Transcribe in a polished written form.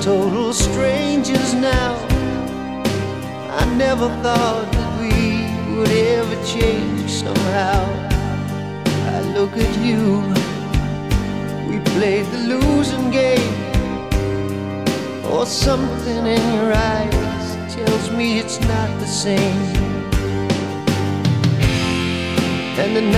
total strangers now. I never thought that we would ever change somehow. I look at you, we played the losing game. Or something in your eyes tells me it's not the same. And the